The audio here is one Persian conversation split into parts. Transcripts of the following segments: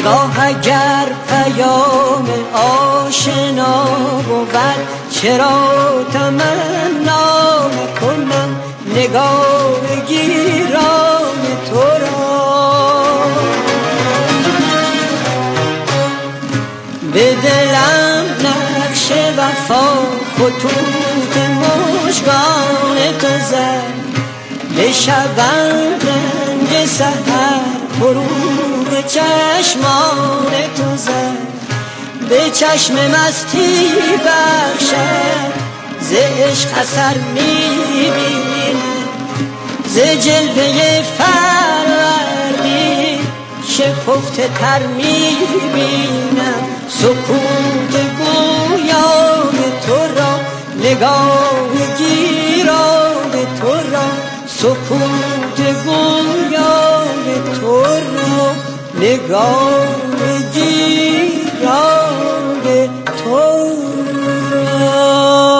نگاه اگر پیام آشنا بود چرا تمنا نکنم نگاه گیران تو را. به دلم نقش وفا خطوط مژگان تو زد، به شبم رنگ سحر غروب چشمان تو زد، به چشم مستی بخشد ز عشق اثر میبینم، ز جلوه فروردی شکفته تر میبینم، سکوت گویای تو را نگاه گیران تو را، سکوت گویای تو را نگاه گیران تو را.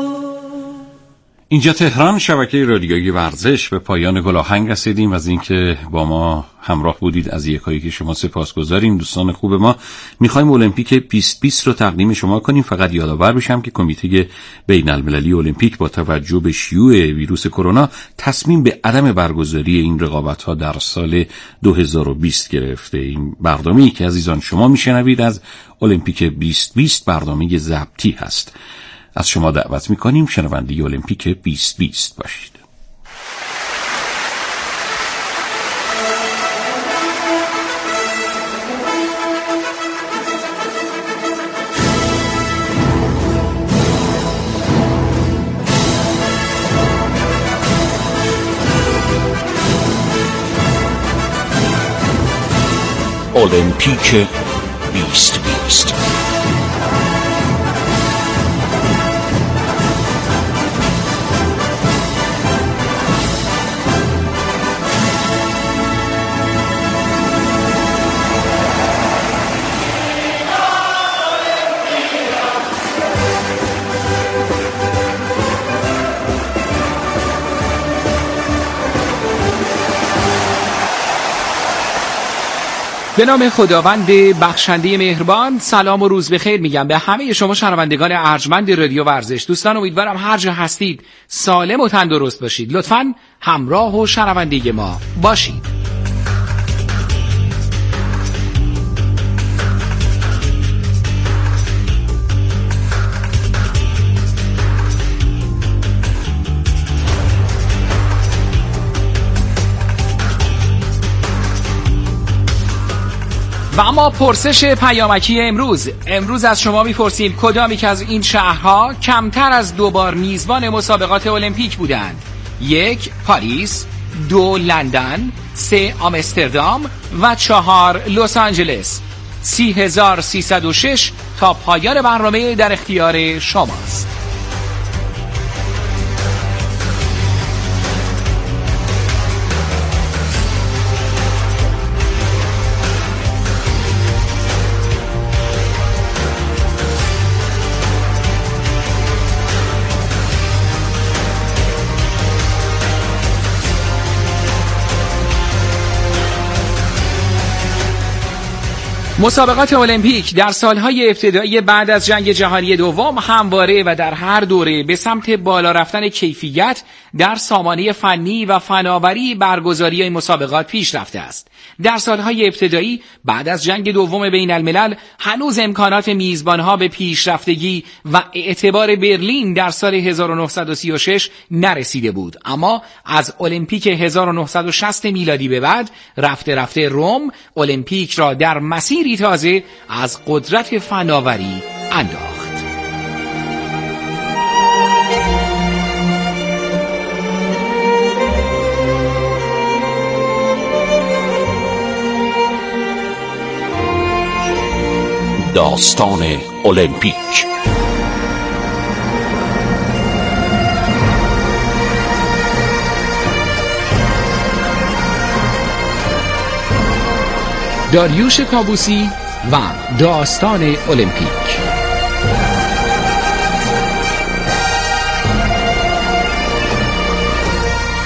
اینجا تهران، شبکه رادیویی ورزش. به پایان گلاهنگ رسیدیم. از اینکه با ما همراه بودید از یکایی که شما سپاسگزاریم. دوستان خوب ما، میخوایم المپیک 2020 رو تقدیم شما کنیم. فقط یادآور بشم که کمیته بین المللی المپیک با توجه به شیوع ویروس کرونا تصمیم به عدم برگزاری این رقابت‌ها در سال 2020 گرفته. این برنامه‌ای که عزیزان شما میشنوید از المپیک 2020 برنامه ضبطی هست. از شما دعوت میکنیم شنونده المپیک 2020 باشید. المپیک 2020 به نام خداوند بخشنده مهربان، سلام و روز بخیر میگم به همه شما شنوندگان ارجمند رادیو ورزش. دوستان امیدوارم هر جا هستید سالم و تندرست باشید. لطفاً همراه و شنونده ما باشید. و اما پرسش پیامکی امروز از شما میپرسیم کدام یک از این شهرها کمتر از 2 بار میزبان مسابقات المپیک بودند؟ 1 پاریس، 2 لندن، 3 آمستردام و 4 لس آنجلس. 30306 تا پایان برنامه در اختیار شماست. مسابقات المپیک در سالهای ابتدایی بعد از جنگ جهانی دوم همواره و در هر دوره به سمت بالا رفتن کیفیت در سامانه فنی و فناوری برگزاری این مسابقات پیش رفته است. در سالهای ابتدایی بعد از جنگ دوم بین الملل هنوز امکانات میزبانها به پیشرفتگی و اعتبار برلین در سال 1936 نرسیده بود، اما از المپیک 1960 میلادی به بعد رفته رفته روم المپیک را در مسیری تازه از قدرت فناوری انداخت. داستان المپیک. داریوش کابوسی و داستان المپیک.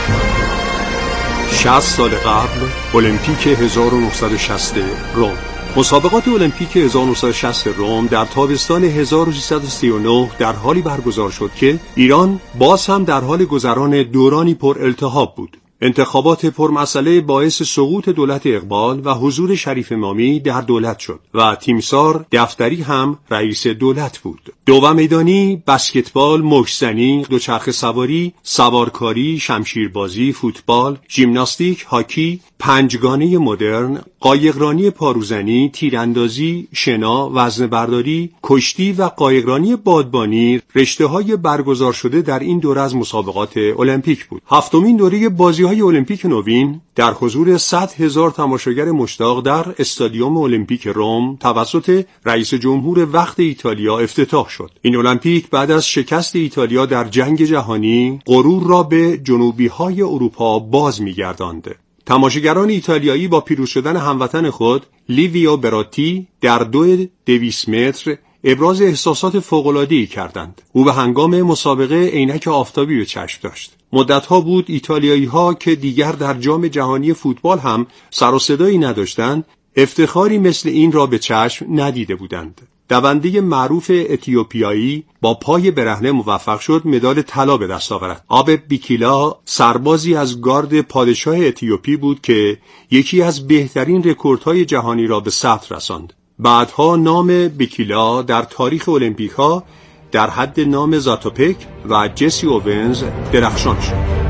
60 سال قبل المپیک 1960 روم. مسابقات المپیک 1960 رم در تابستان 1339 در حالی برگزار شد که ایران باز هم در حال گذران دورانی پر التهاب بود. انتخابات پرمسئله باعث سقوط دولت اقبال و حضور شریف امامی در دولت شد و تیمسار دفتری هم رئیس دولت بود. دو میدانی، بسکتبال، مشت‌زنی، دوچرخه سواری، سوارکاری، شمشیربازی، فوتبال، ژیمناستیک، هاکی، پنجگانه مدرن، قایقرانی پاروزنی، تیراندازی، شنا، وزنه‌برداری، کشتی و قایقرانی بادبانی رشته‌های برگزار شده در این دوره از مسابقات المپیک بود. هفتمین دوره بازی‌های المپیک نوین در حضور 100,000 تماشاگر مشتاق در استادیوم المپیک رم توسط رئیس جمهور وقت ایتالیا افتتاح شد. این المپیک بعد از شکست ایتالیا در جنگ جهانی غرور را به جنوبی‌های اروپا باز می‌گرداند. تماشاگران ایتالیایی با پیروز شدن هموطن خود لیویو براتی در 200 متر ابراز احساسات فوق‌العاده‌ای کردند. او به هنگام مسابقه عینک آفتابی به چشم داشت. مدت‌ها بود ایتالیایی‌ها که دیگر در جام جهانی فوتبال هم سر و صدایی نداشتند، افتخاری مثل این را به چشم ندیده بودند. دونده معروف اتیوپیایی با پای برهنه موفق شد مدال طلا به دست آورد. آب بیکیلا سربازی از گارد پادشاه اتیوپی بود که یکی از بهترین رکوردهای جهانی را به ثبت رساند. بعدها نام بیکیلا در تاریخ المپیک‌ها در حد نام زاتوپک و جسی اوونز درخشان شد.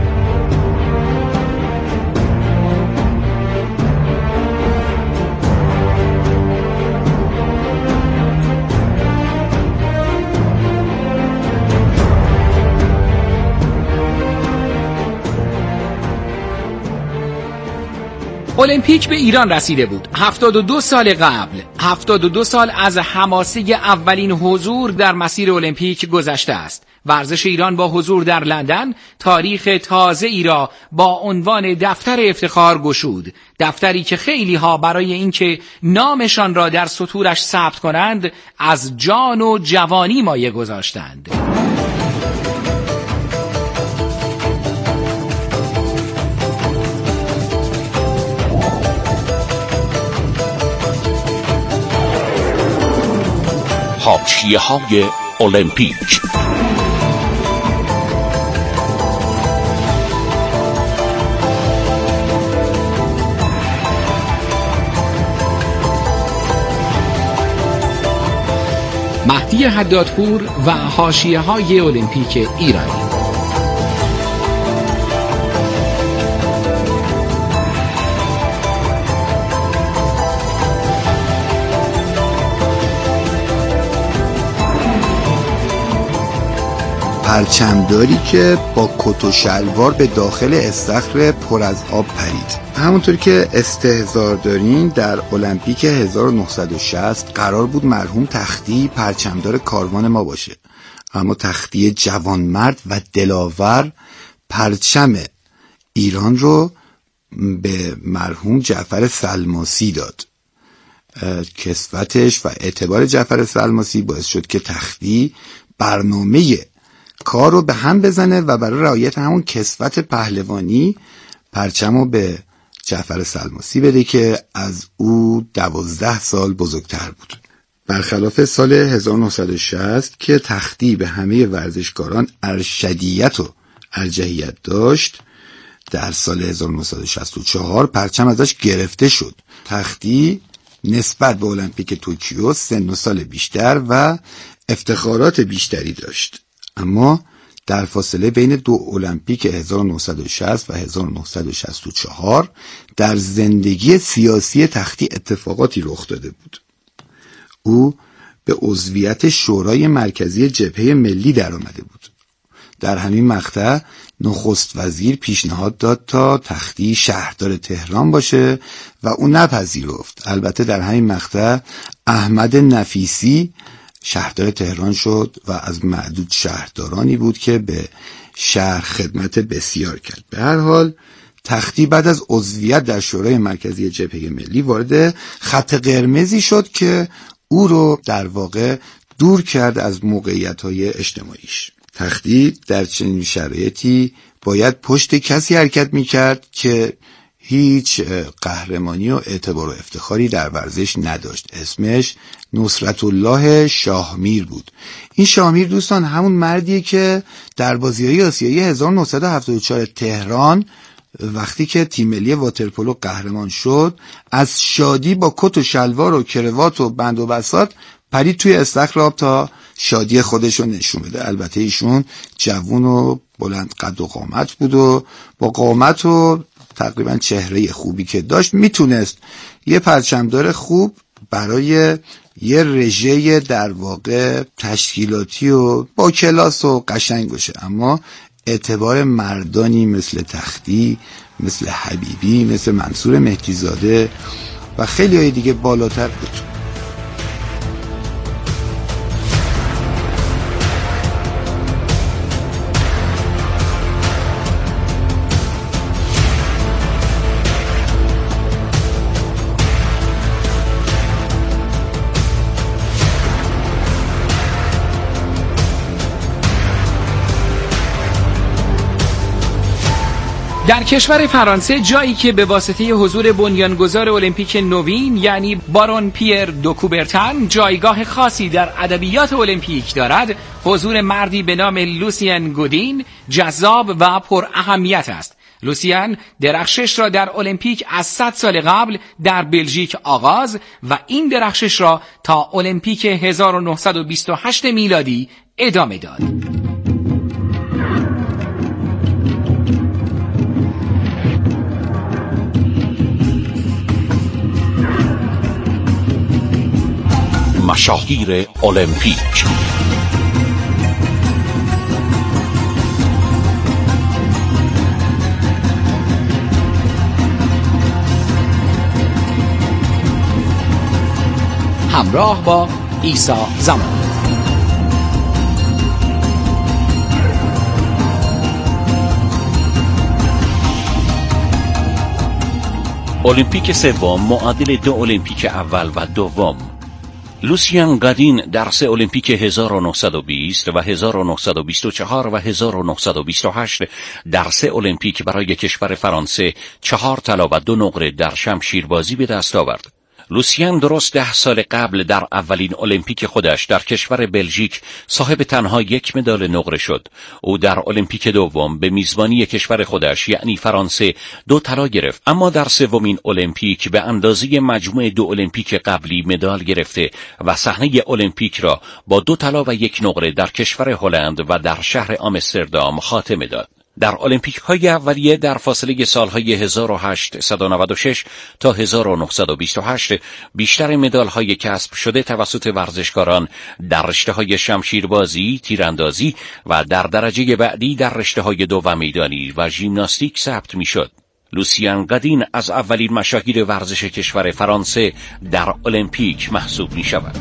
المپیک به ایران رسیده بود. 72 سال قبل، 72 سال از حماسه اولین حضور در مسیر المپیک گذشته است. ورزش ایران با حضور در لندن تاریخ تازه ای را با عنوان دفتر افتخار گشود. دفتری که خیلی ها برای اینکه نامشان را در سطورش ثبت کنند از جان و جوانی مایه گذاشتند. حاشیه‌های المپیک. مهدی حدادپور و حاشیه‌های المپیک ایرانی. پرچمداری که با کت و شلوار به داخل استخر پر از آب پرید. همونطور که استحضار دارین در المپیک 1960 قرار بود مرحوم تختی پرچمدار کاروان ما باشه، اما تختی جوانمرد و دلاور پرچم ایران رو به مرحوم جعفر سلماسی داد. کسوتش و اعتبار جعفر سلماسی باعث شد که تختی برنامه کار رو به هم بزنه و برای رعایت همون کسوت پهلوانی پرچم رو به جعفر سلماسی بده که از او 12 سال بزرگتر بود. برخلاف سال 1960 که تختی به همه ورزشکاران ارشدیت و ارجحیت داشت، در سال 1964 پرچم ازش گرفته شد. تختی نسبت به المپیک توکیو سن و سال بیشتر و افتخارات بیشتری داشت، اما در فاصله بین دو المپیک 1960 و 1964 در زندگی سیاسی تختی اتفاقاتی رخ داده بود. او به عضویت شورای مرکزی جبهه ملی در آمده بود. در همین مقطع نخست وزیر پیشنهاد داد تا تختی شهردار تهران باشه و او نپذیرفت. البته در همین مقطع احمد نفیسی شهردار تهران شد و از معدود شهردارانی بود که به شهر خدمت بسیار کرد. به هر حال تختی بعد از عضویت در شورای مرکزی جبهه ملی وارد خط قرمزی شد که او رو در واقع دور کرد از موقعیت‌های اجتماعیش. تختی در چنین شرایطی باید پشت کسی حرکت می‌کرد که هیچ قهرمانی و اعتبار و افتخاری در ورزش نداشت. اسمش نصرت الله شاهمیر بود. این شاهمیر دوستان همون مردیه که در بازی‌های آسیایی 1974 تهران وقتی که تیم ملی واترپولو قهرمان شد، از شادی با کت و شلوار و کروات و بند و بساط پرید توی استخر آب تا شادی خودشو نشون بده. البته ایشون جوون و بلند قد و قامت بود و با قامت و تقریبا چهره خوبی که داشت میتونست یه پرچمدار خوب برای یه رژه در واقع تشکیلاتی و با کلاس و قشنگ باشه، اما اعتبار مردانی مثل تختی، مثل حبیبی، مثل منصور مهدیزاده و خیلی های دیگه بالاتر بود. در کشور فرانسه، جایی که به واسطه حضور بنیانگذار المپیک نوین یعنی بارون پیر دو کوبرتن جایگاه خاصی در ادبیات المپیک دارد، حضور مردی به نام لوسیان گودین جذاب و پر اهمیت است. لوسیان درخشش را در المپیک از 100 سال قبل در بلژیک آغاز و این درخشش را تا المپیک 1928 میلادی ادامه داد. مشاهیر المپیک. همراه با عیسی زمان. المپیک سوم معادل 2 المپیک اول و دوم. لوسیان گادین در 3 المپیک 1920 و 1924 و 1928 در 3 المپیک برای کشور فرانسه 4 طلا و 2 نقره در شمشیربازی به دست آورد. لوسیان درست 10 سال قبل در اولین المپیک خودش در کشور بلژیک صاحب تنها 1 مدال نقره شد. او در المپیک دوم به میزبانی کشور خودش یعنی فرانسه 2 طلا گرفت، اما در سومین المپیک به اندازه مجموع 2 المپیک قبلی مدال گرفته و صحنه المپیک را با 2 طلا و 1 نقره در کشور هلند و در شهر آمستردام خاتمه داد. در المپیک های اولیه در فاصله سالهای 1896 تا 1928 بیشتر مدال های کسب شده توسط ورزشکاران در رشته های شمشیربازی، تیراندازی و در درجه بعدی در رشته های 2 میدانی و ژیمناستیک ثبت می شد. لوسیان گادین از اولین مشاهیر ورزش کشور فرانسه در المپیک محسوب می شود.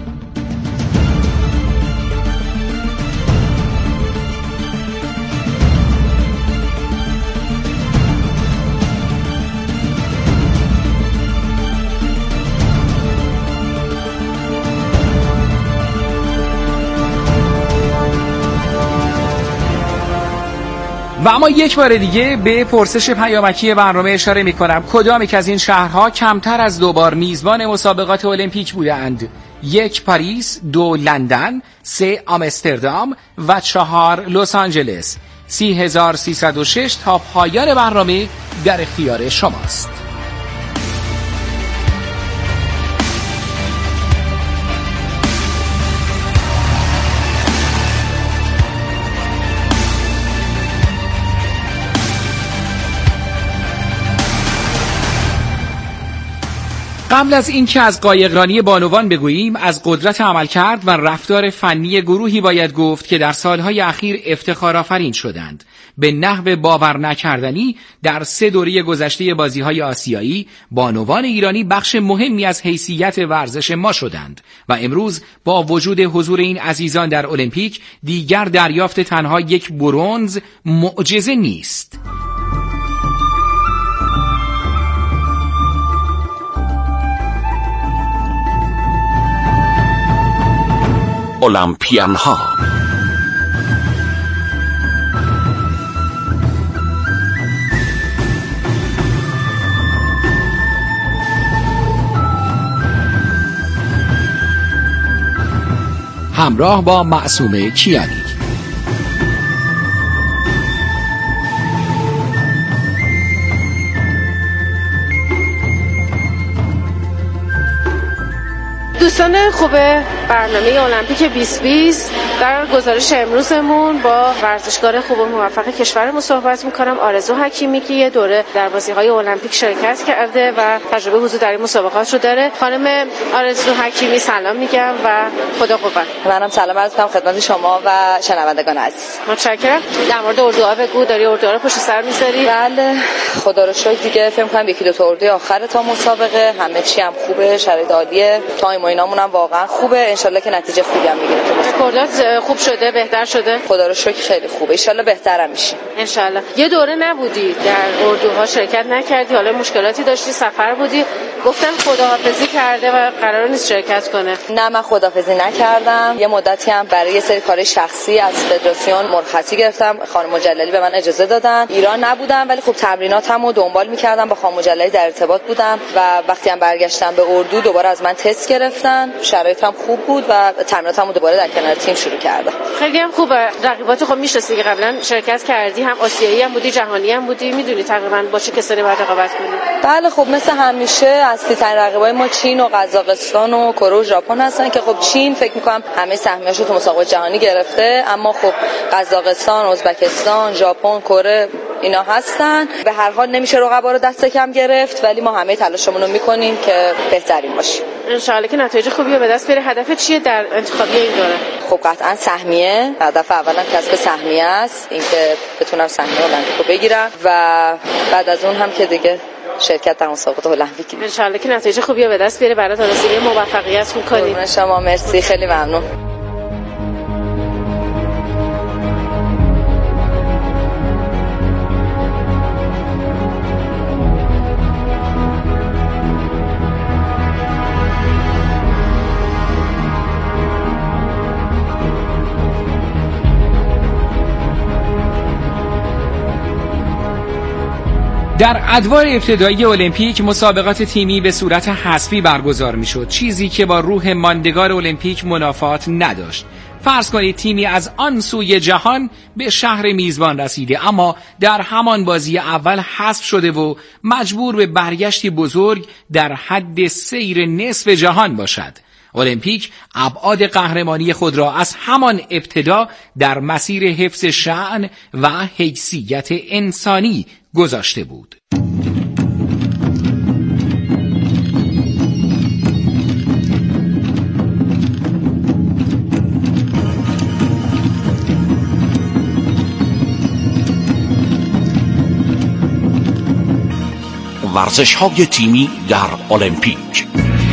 و اما یک بار دیگه به پرسش پیامکی برنامه اشاره می کنم. کدام یک از این شهرها کمتر از 2 بار میزبان مسابقات المپیک بودند؟ 1 پاریس، 2 لندن، 3 آمستردام و 4 لس آنجلس. 30306 تا پایان برنامه در اختیار شماست. قبل از اینکه از قایقرانی بانوان بگوییم، از قدرت عملکرد و رفتار فنی گروهی باید گفت که در سالهای اخیر افتخارآفرین شدند. به نحو باور نکردنی در 3 دوره گذشته بازی‌های آسیایی، بانوان ایرانی بخش مهمی از حیثیت ورزش ما شدند و امروز با وجود حضور این عزیزان در المپیک دیگر دریافت تنها 1 برنز معجزه نیست. المپیان ها. همراه با معصومه کیانی. دوستان خوب برنامه المپیک 2020، در گزارش امروزمون با ورزشکار خوب و موفق کشورمون صحبت میکنم، آرزو حکیمی که یه دوره در بازی‌های المپیک شرکت کرده و تجربه حضور در این مسابقات رو داره. خانم آرزو حکیمی سلام میگم و خدا قوت. منم سلام عرض می‌کنم خدمت شما و شنوندگان عزیز. متشکرم. در مورد اردوها بگو، داری اردوها رو پشت سر می‌ذاری؟ بله خدا رو شکر دیگه فکر کنم یکی دو تا اردوی آخر تا مسابقه، همه چی هم خوبه، شرایط عالیه، تایم و اینامون هم واقعا خوبه، ان شاءالله که نتیجه خوبی هم میگیریم. رکوردات خوب شده، بهتر شده؟ خدا رو شکر خیلی خوبه، ان شاءالله بهترم میشیم. ان شاءالله. یه دوره نبودی در اردوها شرکت نکردی، حالا مشکلاتی داشتی، سفر بودی، گفتن خداحافظی کرده و قرار نیست شرکت کنه. نه من خداحافظی نکردم، یه مدتی هم برای یه سری کار شخصی از فدراسیون مرخصی گرفتم، خانم مجللی به من اجازه دادن، ایران نبودم ولی خب تمریناتمو دنبال می‌کردم، با خانم مجللی در ارتباط بودم و وقتی هم برگشتم به اردو دوباره از من تست گرفتن، شرایطم خوب بود و تمریناتمو دوباره در کنار تیم شروع کردم. خیلی هم خوبه. رقیبات خب میشناسی که قبلا شرکت کردی، هم آسیایی هم بودی، جهانی هم بودی، میدونی تقریبا با چه کسانی باید رقابت کنی؟ بله خب مثل همیشه اصلی‌ترین رقیبای ما چین و قزاقستان و کره و ژاپن هستن که خب چین فکر می‌کنم همه سهمیه‌اشو تو مسابقات جهانی گرفته، اما خب قزاقستان، ازبکستان، ژاپن، کره اینا هستن. به هر حال نمیشه رقبا رو دست کم گرفت، ولی ما همه تلاشمون رو می‌کنیم که بهترین باشیم. ان شاءالله که نتایج خوبی رو به دست بیاری. هدف چیه در انتخابی این دوره؟ خب قطعا سهمیه، هدف اولا کسب سهمیه است، اینکه بتونم سهمیه المپیک رو بگیرم و بعد از اون هم که دیگه شرکت در مسابقات المپیک. ان شاءالله که نتایج خوبی رو به دست بیاری، برات آرزوی موفقیت می‌کنیم. قربون شما، مرسی، خیلی ممنون. در ادوار ابتدایی المپیک مسابقات تیمی به صورت حذفی برگزار میشد، چیزی که با روح ماندگار المپیک منافات نداشت. فرض کنید تیمی از آن سوی جهان به شهر میزبان رسیده، اما در همان بازی اول حذف شده و مجبور به برگشتی بزرگ در حد سیر نصف جهان باشد. المپیک ابعاد قهرمانی خود را از همان ابتدا در مسیر حفظ شأن و حیثیت انسانی گذاشته بود. ورزش‌های تیمی در المپیک.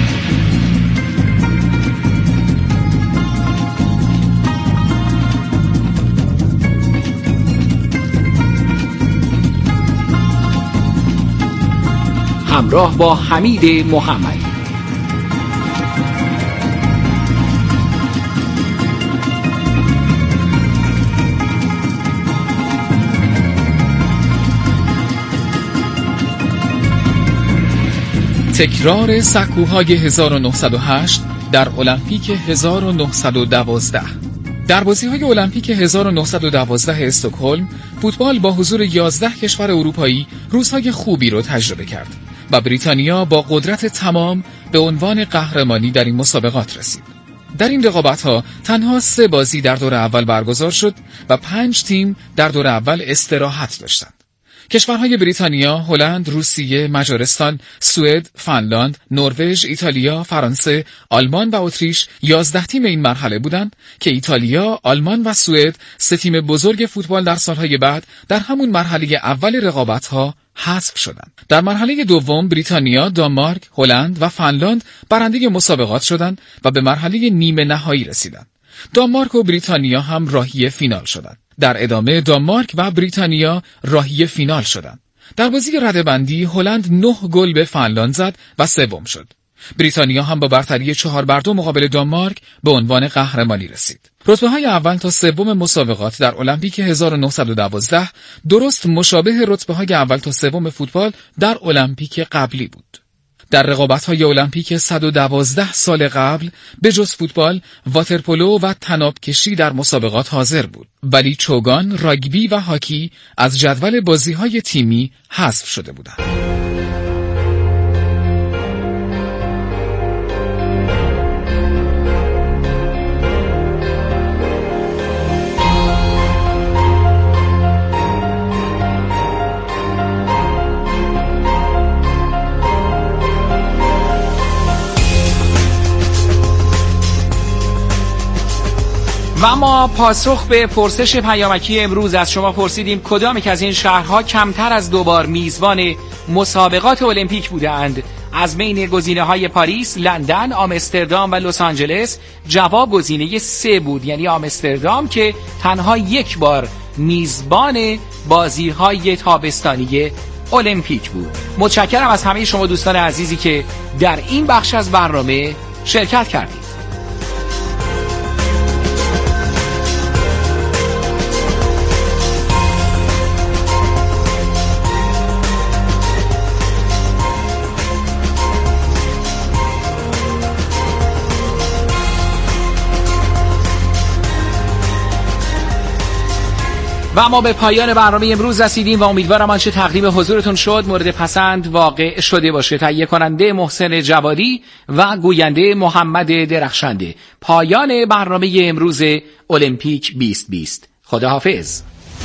همراه با حمید محمدی. تکرار سکوهای 1908 در المپیک 1912. در بازی‌های المپیک 1912 استکهلم، فوتبال با حضور 11 کشور اروپایی روزهای خوبی رو تجربه کرد و بریتانیا با قدرت تمام به عنوان قهرمانی در این مسابقات رسید. در این رقابت‌ها تنها 3 بازی در دور اول برگزار شد و 5 تیم در دور اول استراحت داشتند. کشورهای بریتانیا، هلند، روسیه، مجارستان، سوئد، فنلاند، نروژ، ایتالیا، فرانسه، آلمان و اتریش 11 تیم این مرحله بودند که ایتالیا، آلمان و سوئد 3 تیم بزرگ فوتبال در سالهای بعد در همون مرحله اول رقابت‌ها حذف شدند. در مرحله دوم بریتانیا، دانمارک، هلند و فنلاند برنده مسابقات شدند و به مرحله نیمه نهایی رسیدند. دانمارک و بریتانیا هم راهی فینال شدند. در ادامه دانمارک و بریتانیا راهی فینال شدند. در بازی رده‌بندی هلند 9 گل به فنلاند زد و سوم شد. بریتانیا هم با برتری 4-2 مقابل دانمارک به عنوان قهرمانی رسید. رتبه‌های اول تا سوم مسابقات در المپیک 1912 درست مشابه رتبه‌های اول تا سوم فوتبال در المپیک قبلی بود. در رقابت‌های المپیک 112 سال قبل به جز فوتبال، واترپولو و طناب کشی در مسابقات حاضر بود، ولی چوگان، راگبی و هاکی از جدول بازی‌های تیمی حذف شده بودند. و ما پاسخ به پرسش پیامکی امروز از شما پرسیدیم کدام یک از این شهرها کمتر از 2 بار میزبان مسابقات المپیک بودند؟ از بین گزینه‌های پاریس، لندن، آمستردام و لس آنجلس جواب گزینه 3 بود، یعنی آمستردام که تنها 1 بار میزبان بازی‌های تابستانی المپیک بود. متشکرم از همه شما دوستان عزیزی که در این بخش از برنامه شرکت کردید. و ما به پایان برنامه امروز رسیدیم و امیدوارم آنچه تقدیم حضورتون شد مورد پسند واقع شده باشه. تهیه کننده محسن جوادی و گوینده محمد درخشنده. پایان برنامه امروز المپیک 2020. خداحافظ.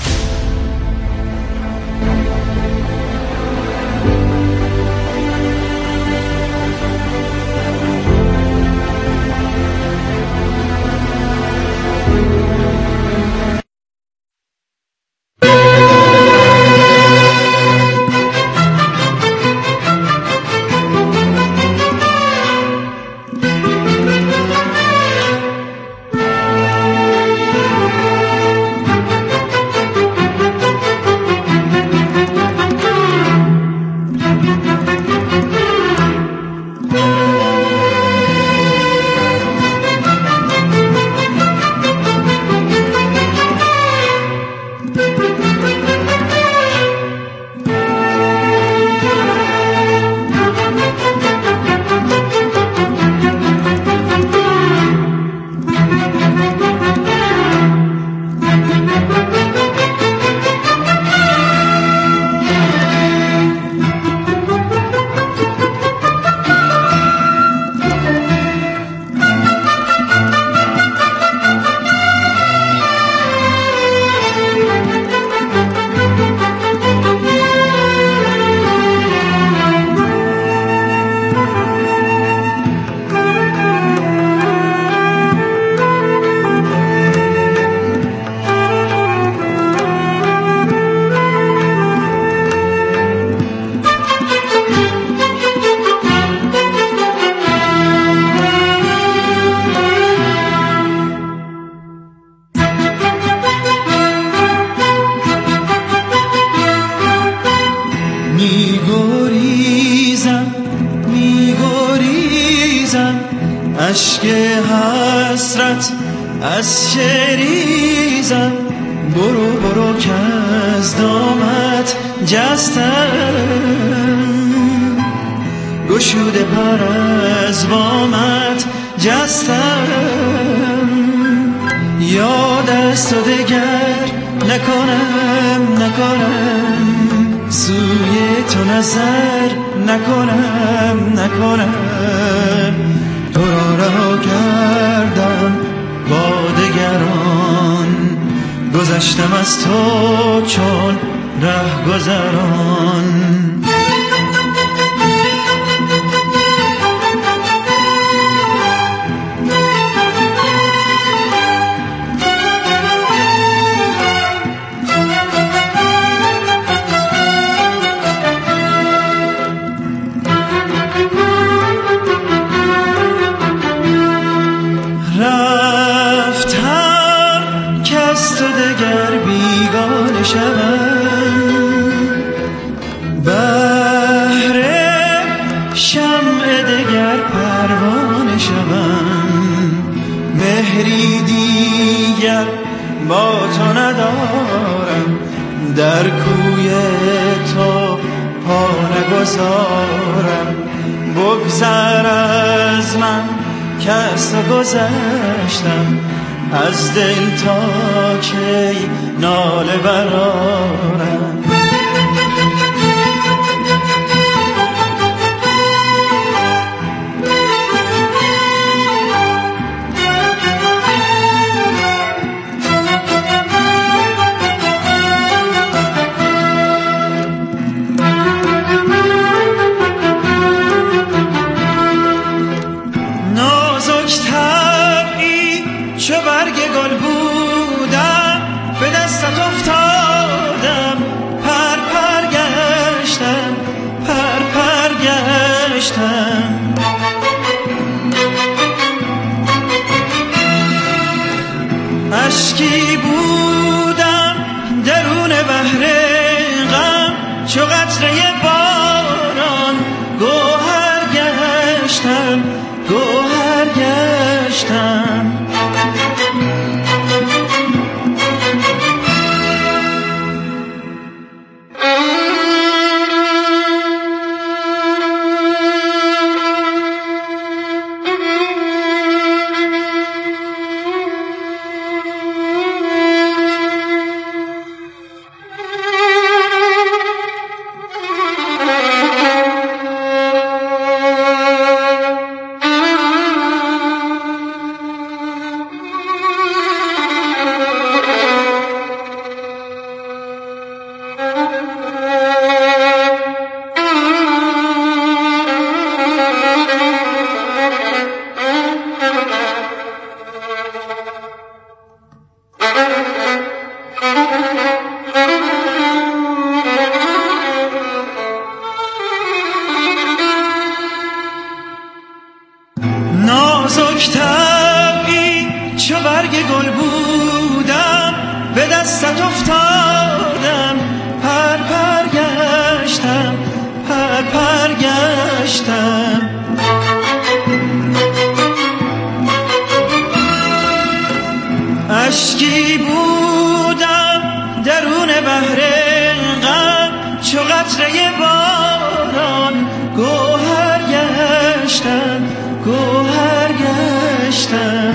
اشک حسرت از شریزم، برو برو که از دامت جستم، گشوده پر از بامت جستم، یاد از تو دگر نکنم سوی تو نظر نکنم تو را رها کردم با دگران، گذشتم از تو چون رهگذران. با تو ندارم، در کوی تو پا نگذارم، بگذر از من که از تو گذشتم، از دل تا کی ناله برارم. اشکی بودم درون بحر غم، چو قطره باران گوهر گشتم، گوهر گشتم. نازک طبعی چو برگ گل بودم، به دستت افتادم، پر پر گشتم، پر پر گشتم. اشکی بودم درون بحر غم، چو قطره باران گوهر گشتم، گوهر گشتم.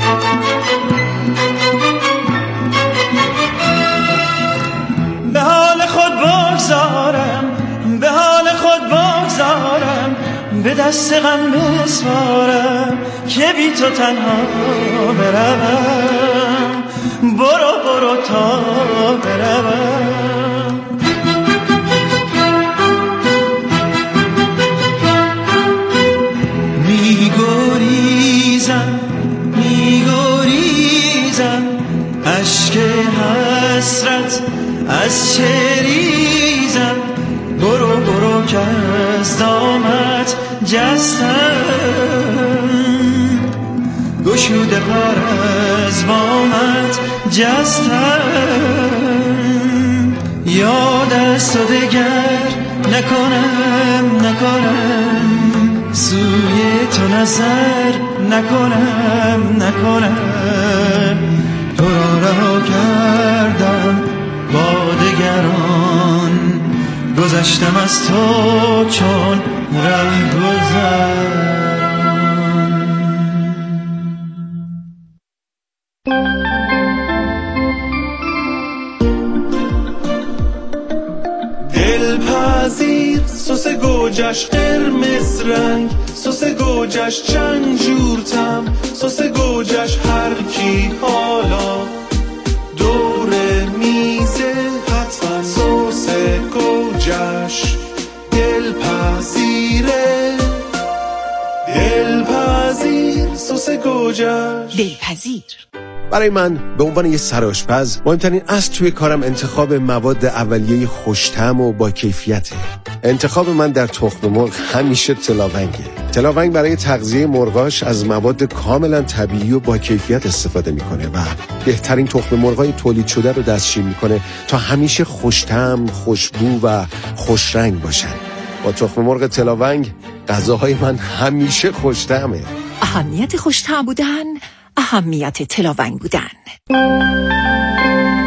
به حال خود بگذارم، به حال خود بگذارم، به دست غم بسپارم که بی تو تنها بروم، برو برو تا بروم. میگریزم میگریزم، اشک حسرت از چه ریزم، برو برو که از دامت جستم، گشوده پر از بامت جستم. یاد از تو دگر نکنم نکنم، سوی تو نظر نکنم نکنم. تو را رها کردم با دگران، گذشتم از تو چون رهگذر. دلپذیر سس گوجش قرمز رنگ، سس گوجش چند جورتم، سس گوجش هر کی حالا دور میزه حتما سس گوجش دلپذیره، دلپذیر سس گوجش دلپذیر. برای من به عنوان یه سرآشپز مهمترین اصل توی کارم انتخاب مواد اولیه خوش‌طعم و با کیفیته. انتخاب من در تخم مرغ همیشه تلاونگه. تلاونگ برای تغذیه مرغاش از مواد کاملا طبیعی و با کیفیت استفاده میکنه و بهترین تخم مرغای تولید شده رو دستشویی میکنه تا همیشه خوش‌طعم، خوشبو و خوشرنگ باشن. با تخم مرغ تلاونگ غذاهای من همیشه خوش‌طعمه. اهمیت خوش‌طعم بودن، اهمیت تلاونگ بودن.